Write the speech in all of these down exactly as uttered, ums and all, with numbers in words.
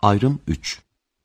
Ayrım üç.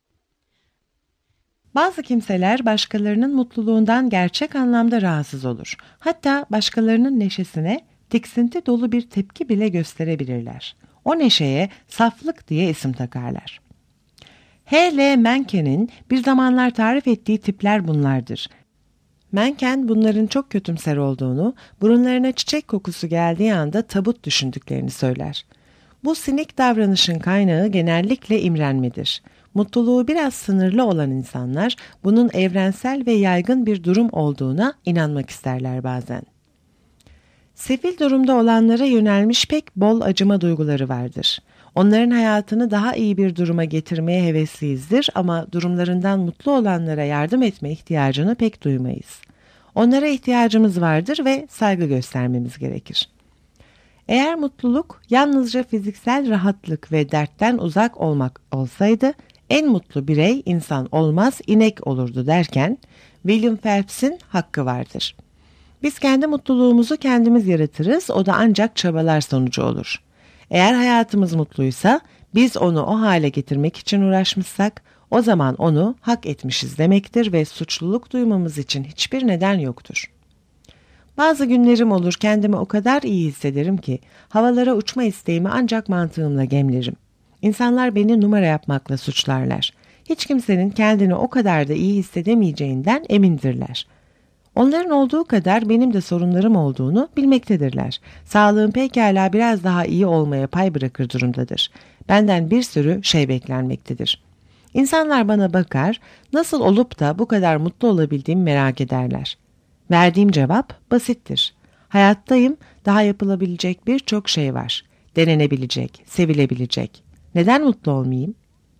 Bazı kimseler başkalarının mutluluğundan gerçek anlamda rahatsız olur. Hatta başkalarının neşesine tiksinti dolu bir tepki bile gösterebilirler. O neşeye saflık diye isim takarlar. H L Mencken'in bir zamanlar tarif ettiği tipler bunlardır. Mencken bunların çok kötümser olduğunu, burunlarına çiçek kokusu geldiği anda tabut düşündüklerini söyler. Bu sinik davranışın kaynağı genellikle imrenmedir. Mutluluğu biraz sınırlı olan insanlar bunun evrensel ve yaygın bir durum olduğuna inanmak isterler bazen. Sefil durumda olanlara yönelmiş pek bol acıma duyguları vardır. Onların hayatını daha iyi bir duruma getirmeye hevesliyizdir ama durumlarından mutlu olanlara yardım etme ihtiyacını pek duymayız. Onlara ihtiyacımız vardır ve saygı göstermemiz gerekir. Eğer mutluluk yalnızca fiziksel rahatlık ve dertten uzak olmak olsaydı, en mutlu birey insan olmaz, inek olurdu derken William Phelps'in hakkı vardır. Biz kendi mutluluğumuzu kendimiz yaratırız, o da ancak çabalar sonucu olur. Eğer hayatımız mutluysa, biz onu o hale getirmek için uğraşmışsak, o zaman onu hak etmişiz demektir ve suçluluk duymamız için hiçbir neden yoktur. Bazı günlerim olur, kendimi o kadar iyi hissederim ki havalara uçma isteğimi ancak mantığımla gemlerim. İnsanlar beni numara yapmakla suçlarlar. Hiç kimsenin kendini o kadar da iyi hissedemeyeceğinden emindirler. Onların olduğu kadar benim de sorunlarım olduğunu bilmektedirler. Sağlığım pekala biraz daha iyi olmaya pay bırakır durumdadır. Benden bir sürü şey beklenmektedir. İnsanlar bana bakar, nasıl olup da bu kadar mutlu olabildiğimi merak ederler. Verdiğim cevap basittir. Hayattayım, daha yapılabilecek birçok şey var. Denenebilecek, sevilebilecek. Neden mutlu olmayayım?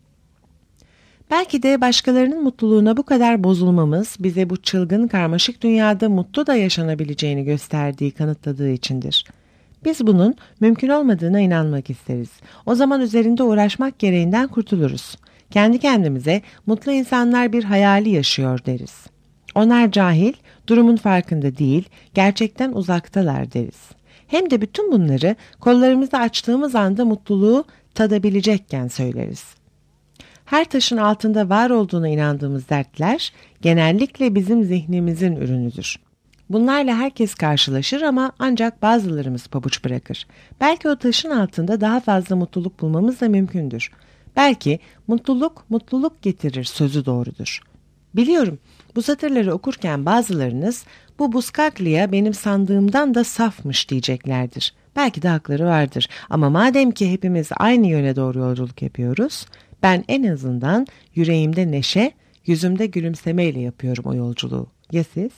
Belki de başkalarının mutluluğuna bu kadar bozulmamız bize bu çılgın karmaşık dünyada mutlu da yaşanabileceğini gösterdiği, kanıtladığı içindir. Biz bunun mümkün olmadığına inanmak isteriz. O zaman üzerinde uğraşmak gereğinden kurtuluruz. Kendi kendimize mutlu insanlar bir hayali yaşıyor deriz. Onlar cahil, durumun farkında değil, gerçekten uzaktalar deriz. Hem de bütün bunları kollarımızı açtığımız anda mutluluğu tadabilecekken söyleriz. Her taşın altında var olduğuna inandığımız dertler genellikle bizim zihnimizin ürünüdür. Bunlarla herkes karşılaşır ama ancak bazılarımız pabuç bırakır. Belki o taşın altında daha fazla mutluluk bulmamız da mümkündür. Belki mutluluk mutluluk getirir sözü doğrudur. Biliyorum, bu satırları okurken bazılarınız bu Buscaglia benim sandığımdan da safmış diyeceklerdir. Belki de hakları vardır ama madem ki hepimiz aynı yöne doğru yolculuk yapıyoruz, ben en azından yüreğimde neşe, yüzümde gülümsemeyle yapıyorum o yolculuğu. Ya siz?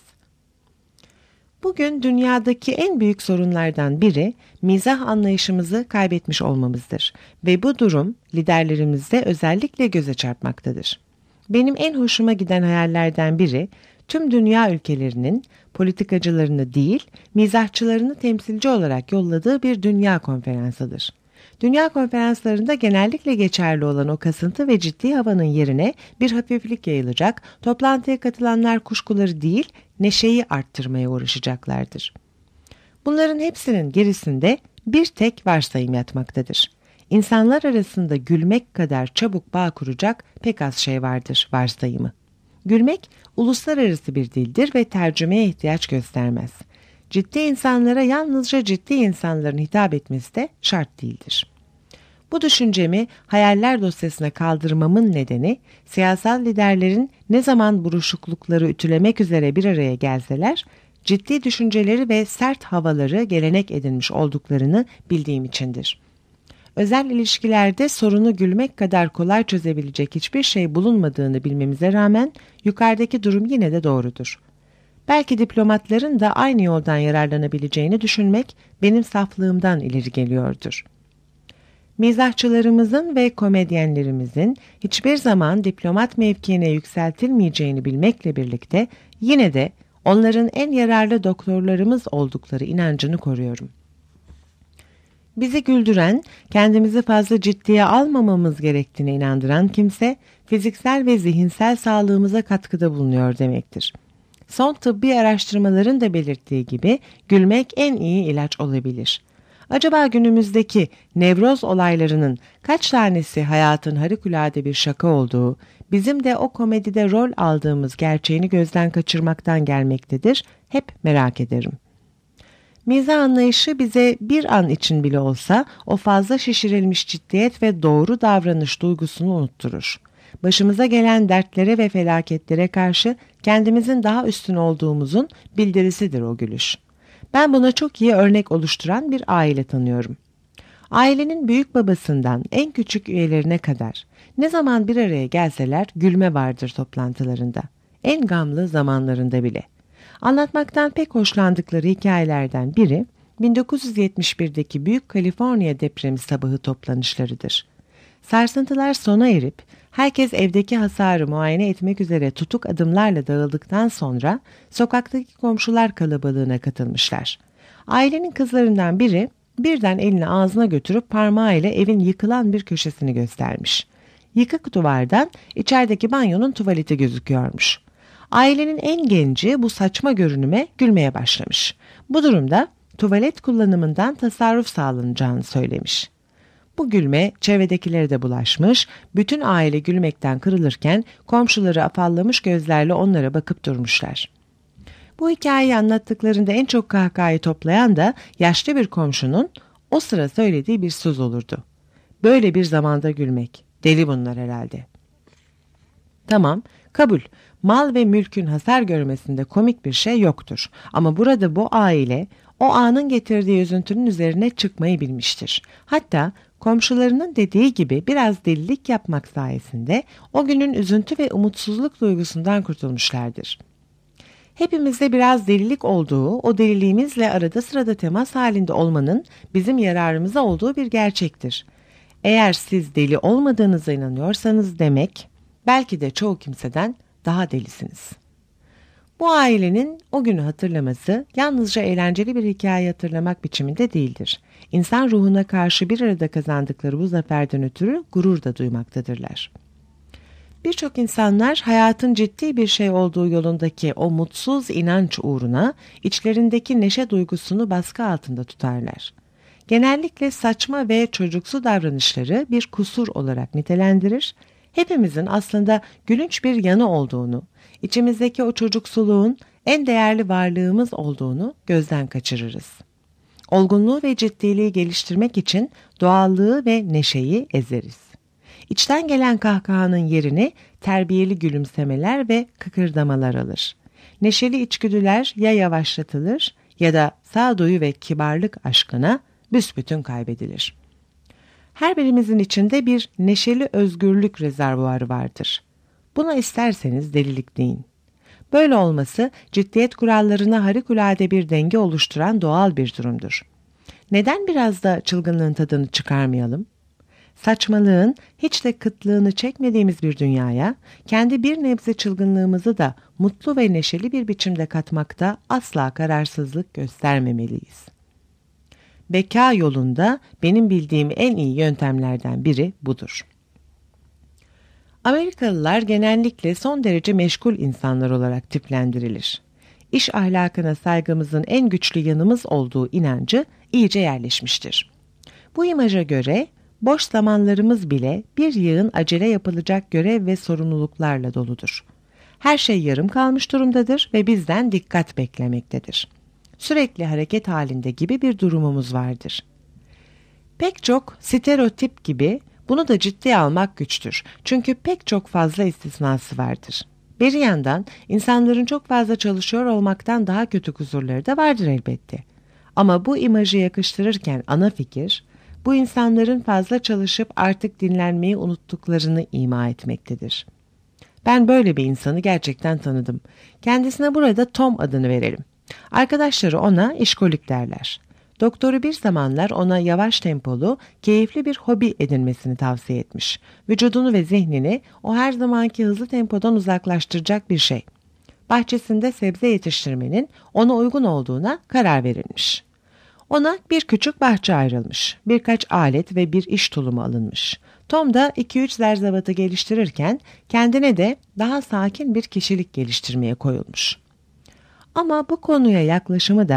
Bugün dünyadaki en büyük sorunlardan biri mizah anlayışımızı kaybetmiş olmamızdır ve bu durum liderlerimizde özellikle göze çarpmaktadır. Benim en hoşuma giden hayallerden biri tüm dünya ülkelerinin politikacılarını değil, mizahçılarını temsilci olarak yolladığı bir dünya konferansıdır. Dünya konferanslarında genellikle geçerli olan o kasıntı ve ciddi havanın yerine bir hafiflik yayılacak, toplantıya katılanlar kuşkuları değil, neşeyi arttırmaya uğraşacaklardır. Bunların hepsinin gerisinde bir tek varsayım yatmaktadır. İnsanlar arasında gülmek kadar çabuk bağ kuracak pek az şey vardır varsayımı. Gülmek uluslararası bir dildir ve tercümeye ihtiyaç göstermez. Ciddi insanlara yalnızca ciddi insanların hitap etmesi de şart değildir. Bu düşüncemi hayaller dosyasına kaldırmamın nedeni siyasal liderlerin ne zaman buruşuklukları ütülemek üzere bir araya gelseler, ciddi düşünceleri ve sert havaları gelenek edinmiş olduklarını bildiğim içindir. Özel ilişkilerde sorunu gülmek kadar kolay çözebilecek hiçbir şey bulunmadığını bilmemize rağmen yukarıdaki durum yine de doğrudur. Belki diplomatların da aynı yoldan yararlanabileceğini düşünmek benim saflığımdan ileri geliyordur. Mizahçılarımızın ve komedyenlerimizin hiçbir zaman diplomat mevkiine yükseltilmeyeceğini bilmekle birlikte yine de onların en yararlı doktorlarımız oldukları inancını koruyorum. Bizi güldüren, kendimizi fazla ciddiye almamamız gerektiğine inandıran kimse, fiziksel ve zihinsel sağlığımıza katkıda bulunuyor demektir. Son tıbbi araştırmaların da belirttiği gibi gülmek en iyi ilaç olabilir. Acaba günümüzdeki nevroz olaylarının kaç tanesi hayatın harikulade bir şaka olduğu, bizim de o komedide rol aldığımız gerçeğini gözden kaçırmaktan gelmektedir? Hep merak ederim. Mizah anlayışı bize bir an için bile olsa o fazla şişirilmiş ciddiyet ve doğru davranış duygusunu unutturur. Başımıza gelen dertlere ve felaketlere karşı kendimizin daha üstün olduğumuzun bildirisidir o gülüş. Ben buna çok iyi örnek oluşturan bir aile tanıyorum. Ailenin büyük babasından en küçük üyelerine kadar ne zaman bir araya gelseler gülme vardır toplantılarında. En gamlı zamanlarında bile. Anlatmaktan pek hoşlandıkları hikayelerden biri bin dokuz yüz yetmiş birdeki Büyük Kaliforniya depremi sabahı toplanışlarıdır. Sarsıntılar sona erip herkes evdeki hasarı muayene etmek üzere tutuk adımlarla dağıldıktan sonra sokaktaki komşular kalabalığına katılmışlar. Ailenin kızlarından biri birden elini ağzına götürüp parmağıyla evin yıkılan bir köşesini göstermiş. Yıkık duvardan içerideki banyonun tuvaleti gözüküyormuş. Ailenin en genci bu saçma görünüme gülmeye başlamış. Bu durumda tuvalet kullanımından tasarruf sağlanacağını söylemiş. Bu gülme çevredekilere de bulaşmış, bütün aile gülmekten kırılırken komşuları afallamış gözlerle onlara bakıp durmuşlar. Bu hikayeyi anlattıklarında en çok kahkahayı toplayan da yaşlı bir komşunun o sıra söylediği bir söz olurdu. Böyle bir zamanda gülmek, deli bunlar herhalde. Tamam, kabul. Mal ve mülkün hasar görmesinde komik bir şey yoktur. Ama burada bu aile o anın getirdiği üzüntünün üzerine çıkmayı bilmiştir. Hatta komşularının dediği gibi biraz delilik yapmak sayesinde o günün üzüntü ve umutsuzluk duygusundan kurtulmuşlardır. Hepimizde biraz delilik olduğu, o deliliğimizle arada sırada temas halinde olmanın bizim yararımıza olduğu bir gerçektir. Eğer siz deli olmadığınıza inanıyorsanız demek, belki de çoğu kimseden daha delisiniz. Bu ailenin o günü hatırlaması yalnızca eğlenceli bir hikaye hatırlamak biçiminde değildir. İnsan ruhuna karşı bir arada kazandıkları bu zaferden ötürü gurur da duymaktadırlar. Birçok insanlar hayatın ciddi bir şey olduğu yolundaki o mutsuz inanç uğruna içlerindeki neşe duygusunu baskı altında tutarlar. Genellikle saçma ve çocuksu davranışları bir kusur olarak nitelendirir, hepimizin aslında gülünç bir yanı olduğunu, içimizdeki o çocuksuluğun en değerli varlığımız olduğunu gözden kaçırırız. Olgunluğu ve ciddiliği geliştirmek için doğallığı ve neşeyi ezeriz. İçten gelen kahkahanın yerini terbiyeli gülümsemeler ve kıkırdamalar alır. Neşeli içgüdüler ya yavaşlatılır ya da sağduyu ve kibarlık aşkına büsbütün kaybedilir. Her birimizin içinde bir neşeli özgürlük rezervuarı vardır. Buna isterseniz delilik deyin. Böyle olması ciddiyet kurallarına harikulade bir denge oluşturan doğal bir durumdur. Neden biraz da çılgınlığın tadını çıkarmayalım? Saçmalığın hiç de kıtlığını çekmediğimiz bir dünyaya kendi bir nebze çılgınlığımızı da mutlu ve neşeli bir biçimde katmakta asla kararsızlık göstermemeliyiz. Beka yolunda benim bildiğim en iyi yöntemlerden biri budur. Amerikalılar genellikle son derece meşgul insanlar olarak tiplendirilir. İş ahlakına saygımızın en güçlü yanımız olduğu inancı iyice yerleşmiştir. Bu imaja göre boş zamanlarımız bile bir yığın acele yapılacak görev ve sorumluluklarla doludur. Her şey yarım kalmış durumdadır ve bizden dikkat beklemektedir. Sürekli hareket halinde gibi bir durumumuz vardır. Pek çok stereotip gibi bunu da ciddiye almak güçtür. Çünkü pek çok fazla istisnası vardır. Bir yandan insanların çok fazla çalışıyor olmaktan daha kötü kusurları da vardır elbette. Ama bu imajı yakıştırırken ana fikir, bu insanların fazla çalışıp artık dinlenmeyi unuttuklarını ima etmektedir. Ben böyle bir insanı gerçekten tanıdım. Kendisine burada Tom adını verelim. Arkadaşları ona işkolik derler. Doktoru bir zamanlar ona yavaş tempolu, keyifli bir hobi edinmesini tavsiye etmiş. Vücudunu ve zihnini o her zamanki hızlı tempodan uzaklaştıracak bir şey. Bahçesinde sebze yetiştirmenin ona uygun olduğuna karar verilmiş. Ona bir küçük bahçe ayrılmış, birkaç alet ve bir iş tulumu alınmış. Tom da iki üç zerzevatı geliştirirken kendine de daha sakin bir kişilik geliştirmeye koyulmuş. Ama bu konuya yaklaşımı da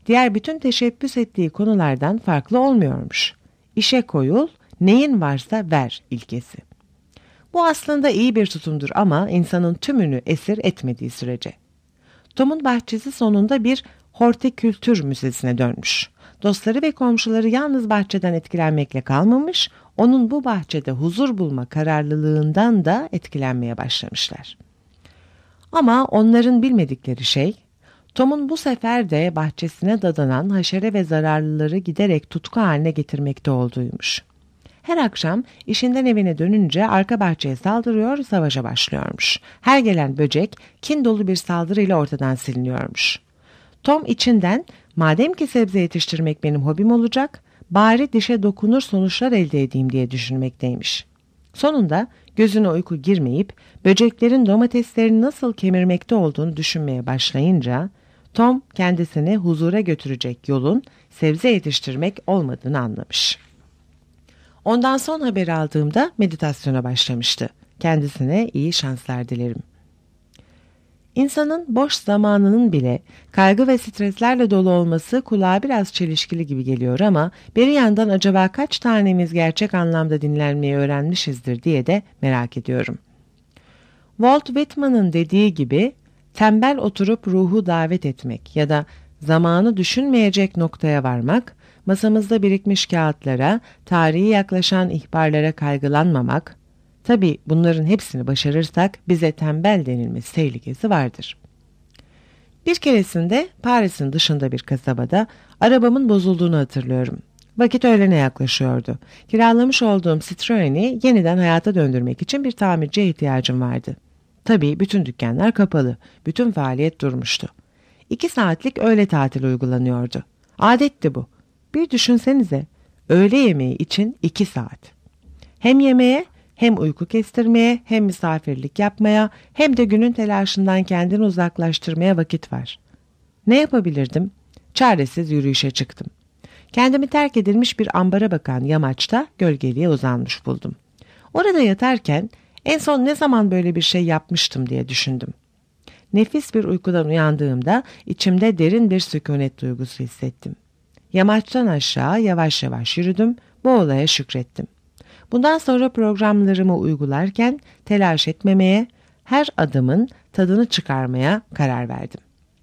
diğer bütün teşebbüs ettiği konulardan farklı olmuyormuş. İşe koyul, neyin varsa ver ilkesi. Bu aslında iyi bir tutumdur ama insanın tümünü esir etmediği sürece. Tom'un bahçesi sonunda bir hortikültür müzesine dönmüş. Dostları ve komşuları yalnız bahçeden etkilenmekle kalmamış, onun bu bahçede huzur bulma kararlılığından da etkilenmeye başlamışlar. Ama onların bilmedikleri şey, Tom'un bu sefer de bahçesine dadanan haşere ve zararlıları giderek tutku haline getirmekte olduğuymuş. Her akşam işinden evine dönünce arka bahçeye saldırıyor, savaşa başlıyormuş. Her gelen böcek kin dolu bir saldırıyla ortadan siliniyormuş. Tom içinden, madem ki sebze yetiştirmek benim hobim olacak, bari dişe dokunur sonuçlar elde edeyim diye düşünmekteymiş. Sonunda gözüne uyku girmeyip böceklerin domateslerini nasıl kemirmekte olduğunu düşünmeye başlayınca, Tom kendisini huzura götürecek yolun sebze yetiştirmek olmadığını anlamış. Ondan son haber aldığımda meditasyona başlamıştı. Kendisine iyi şanslar dilerim. İnsanın boş zamanının bile kaygı ve streslerle dolu olması kulağa biraz çelişkili gibi geliyor ama bir yandan acaba kaç tanemiz gerçek anlamda dinlenmeyi öğrenmişizdir diye de merak ediyorum. Walt Whitman'ın dediği gibi tembel oturup ruhu davet etmek ya da zamanı düşünmeyecek noktaya varmak, masamızda birikmiş kağıtlara, tarihi yaklaşan ihbarlara kaygılanmamak, tabii bunların hepsini başarırsak bize tembel denilmesi tehlikesi vardır. Bir keresinde Paris'in dışında bir kasabada arabamın bozulduğunu hatırlıyorum. Vakit öğlene yaklaşıyordu. Kiralamış olduğum Citroen'i yeniden hayata döndürmek için bir tamirciye ihtiyacım vardı. Tabii bütün dükkanlar kapalı, bütün faaliyet durmuştu. İki saatlik öğle tatili uygulanıyordu. Adetti bu. Bir düşünsenize, öğle yemeği için iki saat. Hem yemeğe, hem uyku kestirmeye, hem misafirlik yapmaya, hem de günün telaşından kendini uzaklaştırmaya vakit var. Ne yapabilirdim? Çaresiz yürüyüşe çıktım. Kendimi terk edilmiş bir ambara bakan yamaçta gölgeliğe uzanmış buldum. Orada yatarken en son ne zaman böyle bir şey yapmıştım diye düşündüm. Nefis bir uykudan uyandığımda içimde derin bir sükunet duygusu hissettim. Yamaçtan aşağı yavaş yavaş yürüdüm, bu olaya şükrettim. Bundan sonra programlarımı uygularken telaş etmemeye, her adımın tadını çıkarmaya karar verdim.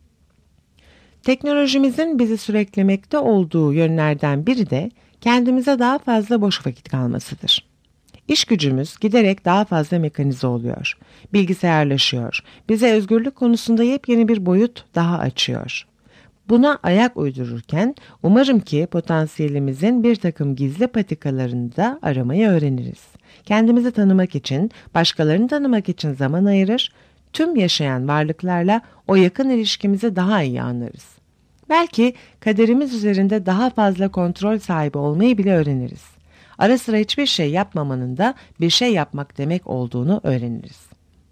Teknolojimizin bizi süreklemekte olduğu yönlerden biri de kendimize daha fazla boş vakit kalmasıdır. İş gücümüz giderek daha fazla mekanize oluyor, bilgisayarlaşıyor, bize özgürlük konusunda yepyeni bir boyut daha açıyor. Buna ayak uydururken umarım ki potansiyelimizin bir takım gizli patikalarını da aramayı öğreniriz. Kendimizi tanımak için, başkalarını tanımak için zaman ayırır, tüm yaşayan varlıklarla o yakın ilişkimizi daha iyi anlarız. Belki kaderimiz üzerinde daha fazla kontrol sahibi olmayı bile öğreniriz. Ara sıra hiçbir şey yapmamanın da bir şey yapmak demek olduğunu öğreniriz.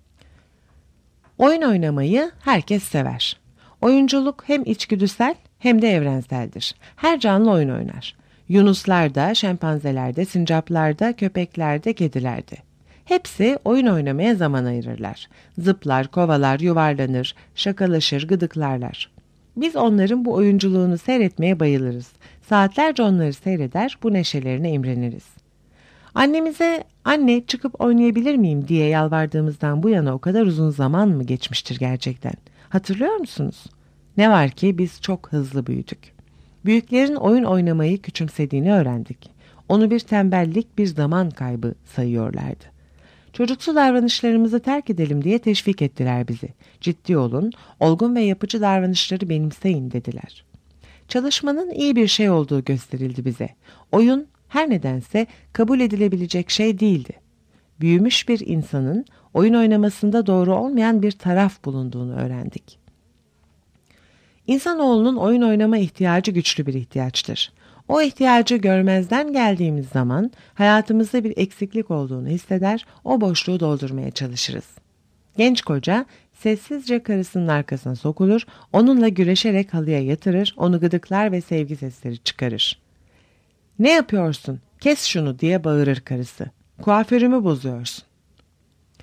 Oyun oynamayı herkes sever. Oyunculuk hem içgüdüsel hem de evrenseldir. Her canlı oyun oynar. Yunuslarda, şempanzelerde, sincaplarda, köpeklerde, kedilerde. Hepsi oyun oynamaya zaman ayırırlar. Zıplar, kovalar, yuvarlanır, şakalaşır, gıdıklarlar. Biz onların bu oyunculuğunu seyretmeye bayılırız. Saatlerce onları seyreder, bu neşelerine imreniriz. Annemize, anne çıkıp oynayabilir miyim diye yalvardığımızdan bu yana o kadar uzun zaman mı geçmiştir gerçekten? Hatırlıyor musunuz? Ne var ki biz çok hızlı büyüdük. Büyüklerin oyun oynamayı küçümsediğini öğrendik. Onu bir tembellik, bir zaman kaybı sayıyorlardı. Çocuksu davranışlarımızı terk edelim diye teşvik ettiler bizi. Ciddi olun, olgun ve yapıcı davranışları benimseyin dediler. Çalışmanın iyi bir şey olduğu gösterildi bize. Oyun her nedense kabul edilebilecek şey değildi. Büyümüş bir insanın oyun oynamasında doğru olmayan bir taraf bulunduğunu öğrendik. İnsanoğlunun oyun oynama ihtiyacı güçlü bir ihtiyaçtır. O ihtiyacı görmezden geldiğimiz zaman hayatımızda bir eksiklik olduğunu hisseder, o boşluğu doldurmaya çalışırız. Genç koca sessizce karısının arkasına sokulur, onunla güreşerek halıya yatırır, onu gıdıklar ve sevgi sesleri çıkarır. "Ne yapıyorsun? Kes şunu!" diye bağırır karısı. "Kuaförümü bozuyorsun."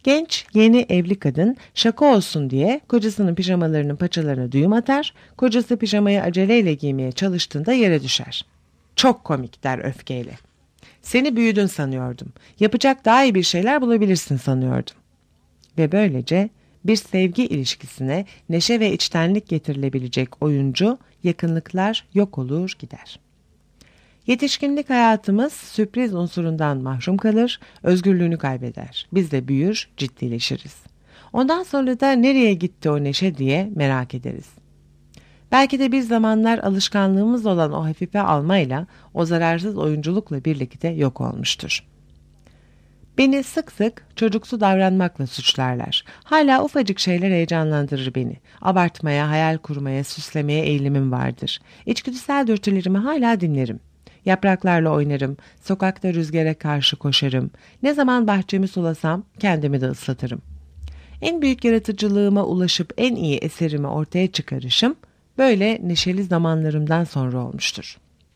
Genç, yeni evli kadın şaka olsun diye kocasının pijamalarının paçalarına düğüm atar, kocası pijamayı aceleyle giymeye çalıştığında yere düşer. Çok komik der öfkeyle. Seni büyüdün sanıyordum. Yapacak daha iyi bir şeyler bulabilirsin sanıyordum. Ve böylece bir sevgi ilişkisine neşe ve içtenlik getirilebilecek oyuncu yakınlıklar yok olur gider. Yetişkinlik hayatımız sürpriz unsurundan mahrum kalır, özgürlüğünü kaybeder. Biz de büyür, ciddileşiriz. Ondan sonra da nereye gitti o neşe diye merak ederiz. Belki de bir zamanlar alışkanlığımız olan o hafife almayla, o zararsız oyunculukla birlikte yok olmuştur. Beni sık sık çocuksu davranmakla suçlarlar. Hala ufacık şeyler heyecanlandırır beni. Abartmaya, hayal kurmaya, süslemeye eğilimim vardır. İçgüdüsel dürtülerimi hala dinlerim. Yapraklarla oynarım, sokakta rüzgara karşı koşarım. Ne zaman bahçemi sulasam kendimi de ıslatırım. En büyük yaratıcılığıma ulaşıp en iyi eserimi ortaya çıkarışım böyle neşeli zamanlarımdan sonra olmuştur.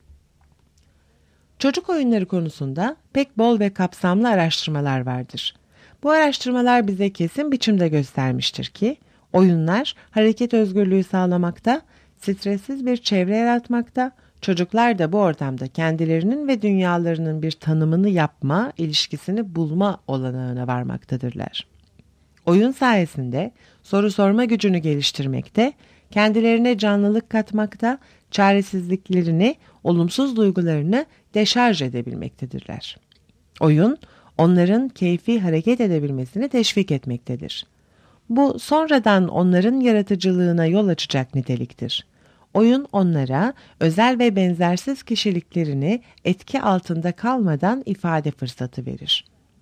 Çocuk oyunları konusunda pek bol ve kapsamlı araştırmalar vardır. Bu araştırmalar bize kesin biçimde göstermiştir ki oyunlar hareket özgürlüğü sağlamakta, stressiz bir çevre yaratmakta, çocuklar da bu ortamda kendilerinin ve dünyalarının bir tanımını yapma, ilişkisini bulma olanağına varmaktadırlar. Oyun sayesinde soru sorma gücünü geliştirmekte, kendilerine canlılık katmakta, çaresizliklerini, olumsuz duygularını deşarj edebilmektedirler. Oyun, onların keyfi hareket edebilmesini teşvik etmektedir. Bu sonradan onların yaratıcılığına yol açacak niteliktir. Oyun onlara özel ve benzersiz kişiliklerini etki altında kalmadan ifade fırsatı verir.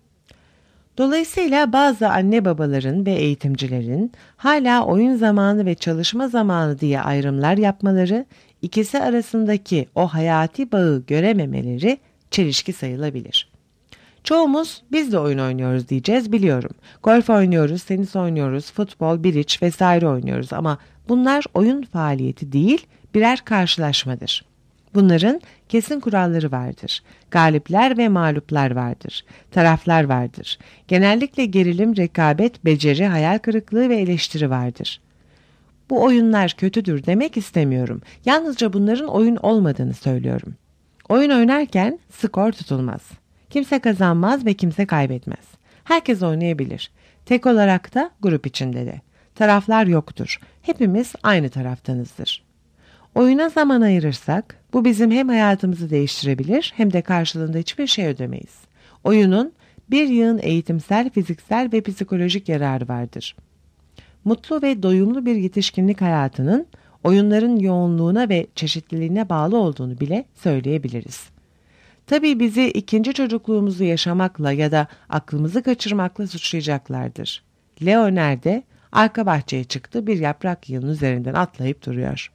Dolayısıyla bazı anne babaların ve eğitimcilerin hala oyun zamanı ve çalışma zamanı diye ayrımlar yapmaları, ikisi arasındaki o hayati bağı görememeleri çelişki sayılabilir. Çoğumuz biz de oyun oynuyoruz diyeceğiz biliyorum. Golf oynuyoruz, tenis oynuyoruz, futbol, bridge vesaire oynuyoruz ama bunlar oyun faaliyeti değil, birer karşılaşmadır. Bunların kesin kuralları vardır. Galipler ve mağluplar vardır. Taraflar vardır. Genellikle gerilim, rekabet, beceri, hayal kırıklığı ve eleştiri vardır. Bu oyunlar kötüdür demek istemiyorum. Yalnızca bunların oyun olmadığını söylüyorum. Oyun oynarken skor tutulmaz. Kimse kazanmaz ve kimse kaybetmez. Herkes oynayabilir. Tek olarak da grup içinde de. Taraflar yoktur. Hepimiz aynı taraftanızdır. Oyuna zaman ayırırsak bu bizim hem hayatımızı değiştirebilir hem de karşılığında hiçbir şey ödemeyiz. Oyunun bir yığın eğitimsel, fiziksel ve psikolojik yararı vardır. Mutlu ve doyumlu bir yetişkinlik hayatının oyunların yoğunluğuna ve çeşitliliğine bağlı olduğunu bile söyleyebiliriz. Tabii bizi ikinci çocukluğumuzu yaşamakla ya da aklımızı kaçırmakla suçlayacaklardır. Leo nerede? Arka bahçeye çıktı, bir yaprak yığının üzerinden atlayıp duruyor.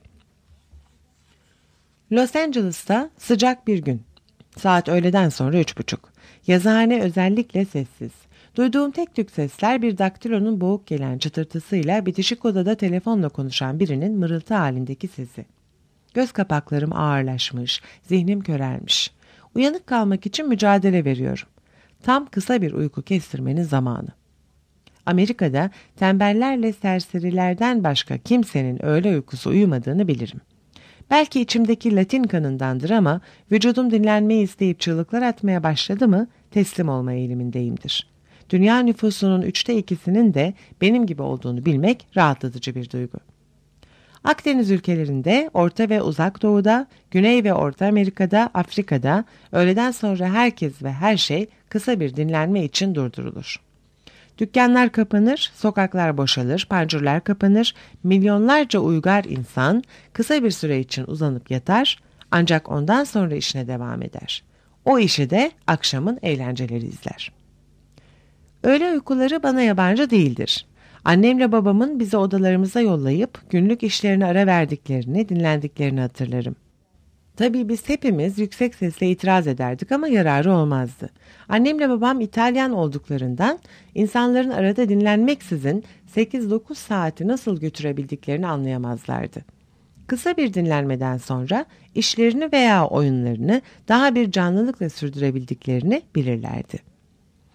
Los Angeles'ta sıcak bir gün. Saat öğleden sonra üç buçuk. Yazıhane özellikle sessiz. Duyduğum tek tük sesler bir daktilonun boğuk gelen çıtırtısıyla bitişik odada telefonla konuşan birinin mırıltı halindeki sesi. Göz kapaklarım ağırlaşmış, zihnim körelmiş. Uyanık kalmak için mücadele veriyorum. Tam kısa bir uyku kestirmenin zamanı. Amerika'da tembellerle serserilerden başka kimsenin öğle uykusu uyumadığını bilirim. Belki içimdeki Latin kanındandır ama vücudum dinlenmeyi isteyip çığlıklar atmaya başladı mı teslim olma eğilimindeyimdir. Dünya nüfusunun üçte ikisinin de benim gibi olduğunu bilmek rahatlatıcı bir duygu. Akdeniz ülkelerinde, Orta ve Uzak Doğu'da, Güney ve Orta Amerika'da, Afrika'da öğleden sonra herkes ve her şey kısa bir dinlenme için durdurulur. Dükkanlar kapanır, sokaklar boşalır, pancurlar kapanır, milyonlarca uygar insan kısa bir süre için uzanıp yatar ancak ondan sonra işine devam eder. O işi de akşamın eğlenceleri izler. Öğle uykuları bana yabancı değildir. Annemle babamın bizi odalarımıza yollayıp günlük işlerine ara verdiklerini, dinlendiklerini hatırlarım. Tabii biz hepimiz yüksek sesle itiraz ederdik ama yararı olmazdı. Annemle babam İtalyan olduklarından insanların arada dinlenmeksizin sekiz dokuz saati nasıl götürebildiklerini anlayamazlardı. Kısa bir dinlenmeden sonra işlerini veya oyunlarını daha bir canlılıkla sürdürebildiklerini bilirlerdi.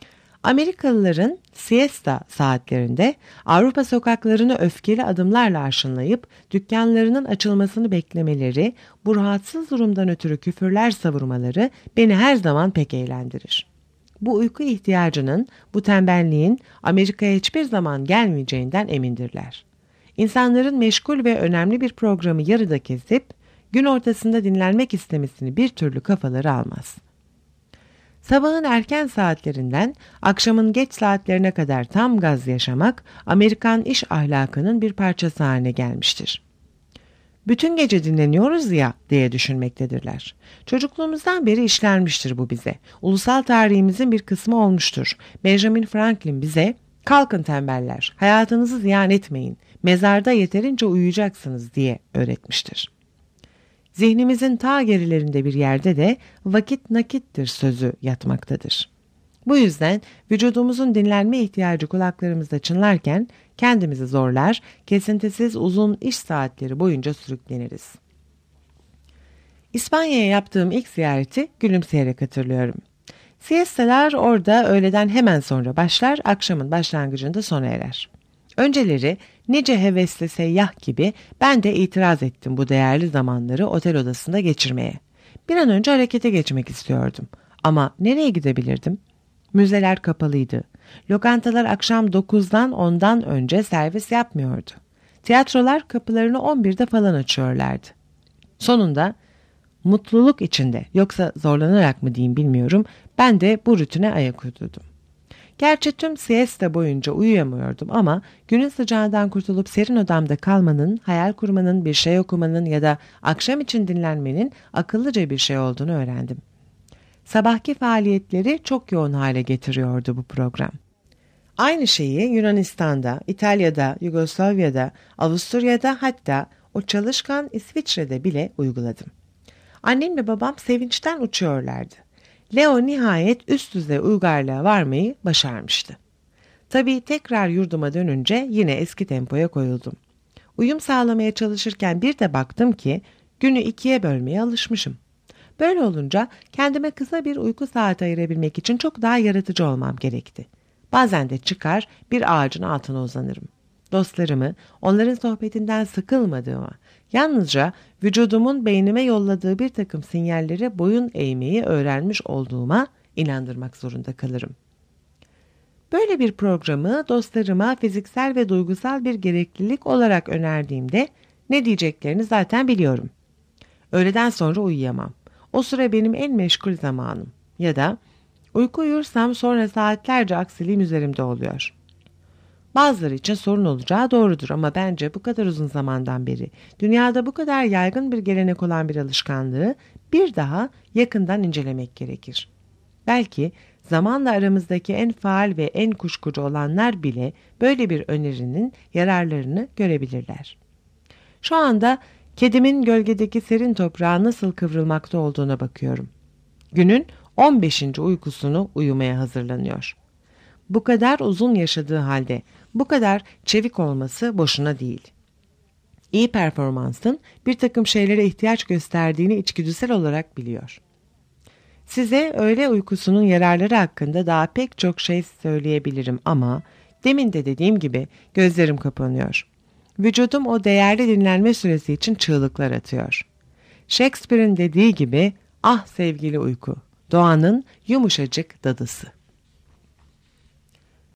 Amerikalıların siesta saatlerinde Avrupa sokaklarını öfkeli adımlarla arşınlayıp dükkanlarının açılmasını beklemeleri, bu rahatsız durumdan ötürü küfürler savurmaları beni her zaman pek eğlendirir. Bu uyku ihtiyacının, bu tembelliğin Amerika'ya hiçbir zaman gelmeyeceğinden emindirler. İnsanların meşgul ve önemli bir programı yarıda kesip, gün ortasında dinlenmek istemesini bir türlü kafaları almaz. Sabahın erken saatlerinden akşamın geç saatlerine kadar tam gaz yaşamak, Amerikan iş ahlakının bir parçası haline gelmiştir. Bütün gece dinleniyoruz ya diye düşünmektedirler. Çocukluğumuzdan beri işlenmiştir bu bize. Ulusal tarihimizin bir kısmı olmuştur. Benjamin Franklin bize, kalkın tembeller, hayatınızı ziyan etmeyin, mezarda yeterince uyuyacaksınız diye öğretmiştir. Zihnimizin ta gerilerinde bir yerde de vakit nakittir sözü yatmaktadır. Bu yüzden vücudumuzun dinlenme ihtiyacı kulaklarımızda çınlarken kendimizi zorlar, kesintisiz uzun iş saatleri boyunca sürükleniriz. İspanya'ya yaptığım ilk ziyareti gülümseyerek hatırlıyorum. Siestalar orada öğleden hemen sonra başlar, akşamın başlangıcında sona erer. Önceleri nice hevesli seyyah gibi ben de itiraz ettim bu değerli zamanları otel odasında geçirmeye. Bir an önce harekete geçmek istiyordum. Ama nereye gidebilirdim? Müzeler kapalıydı. Lokantalar akşam dokuzdan ondan önce servis yapmıyordu. Tiyatrolar kapılarını on birde falan açıyorlardı. Sonunda mutluluk içinde, yoksa zorlanarak mı diyeyim bilmiyorum, ben de bu rutine ayak uydurdum. Gerçi tüm siesta boyunca uyuyamıyordum ama günün sıcağından kurtulup serin odamda kalmanın, hayal kurmanın, bir şey okumanın ya da akşam için dinlenmenin akıllıca bir şey olduğunu öğrendim. Sabahki faaliyetleri çok yoğun hale getiriyordu bu program. Aynı şeyi Yunanistan'da, İtalya'da, Yugoslavya'da, Avusturya'da, hatta o çalışkan İsviçre'de bile uyguladım. Annemle babam sevinçten uçuyorlardı. Leo nihayet üst düzey uygarlığa varmayı başarmıştı. Tabii tekrar yurduma dönünce yine eski tempoya koyuldum. Uyum sağlamaya çalışırken bir de baktım ki günü ikiye bölmeye alışmışım. Böyle olunca kendime kısa bir uyku saati ayırabilmek için çok daha yaratıcı olmam gerekti. Bazen de çıkar bir ağacın altına uzanırım. Dostlarımı, onların sohbetinden sıkılmadığımı, yalnızca vücudumun beynime yolladığı bir takım sinyallere boyun eğmeyi öğrenmiş olduğuma inandırmak zorunda kalırım. Böyle bir programı dostlarıma fiziksel ve duygusal bir gereklilik olarak önerdiğimde ne diyeceklerini zaten biliyorum. Öğleden sonra uyuyamam. O süre benim en meşgul zamanım. Ya da uyku uyursam sonra saatlerce aksiliğim üzerimde oluyor. Bazıları için sorun olacağı doğrudur ama bence bu kadar uzun zamandan beri dünyada bu kadar yaygın bir gelenek olan bir alışkanlığı bir daha yakından incelemek gerekir. Belki zamanla aramızdaki en faal ve en kuşkucu olanlar bile böyle bir önerinin yararlarını görebilirler. Şu anda kedimin gölgedeki serin toprağa nasıl kıvrılmakta olduğuna bakıyorum. Günün on beşinci uykusunu uyumaya hazırlanıyor. Bu kadar uzun yaşadığı halde bu kadar çevik olması boşuna değil. İyi performansın bir takım şeylere ihtiyaç gösterdiğini içgüdüsel olarak biliyor. Size öğle uykusunun yararları hakkında daha pek çok şey söyleyebilirim ama demin de dediğim gibi gözlerim kapanıyor. Vücudum o değerli dinlenme süresi için çığlıklar atıyor. Shakespeare'in dediği gibi, ah sevgili uyku, doğanın yumuşacık dadısı.